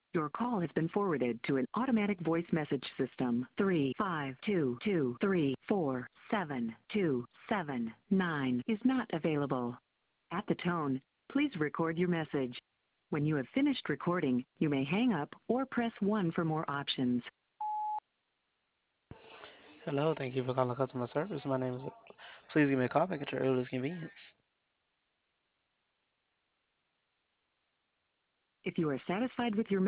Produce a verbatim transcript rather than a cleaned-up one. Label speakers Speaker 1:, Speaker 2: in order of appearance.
Speaker 1: Your call has been forwarded to an automatic voice message system. Three five two two three four seven two seven nine is not available. At the tone, please record your message. When you have finished recording, you may hang up or press one for more options.
Speaker 2: Hello, thank you for calling customer service. My name is. Please give me a call back at your earliest convenience.
Speaker 1: If you are satisfied with your